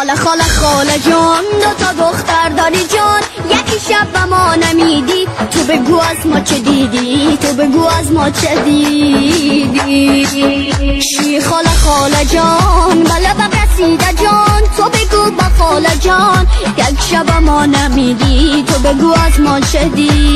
خاله خاله خاله جان، دو تا دختر داری جان، یکی شب به ما نمیدی، تو بگو از ما چه دیدی، تو بگو از ما چه دیدی. شی خاله خاله جان، بله به رسیده جان، تو بگو با خاله جان، یک شب ما نمیدی، تو بگو از ما چه دیدی.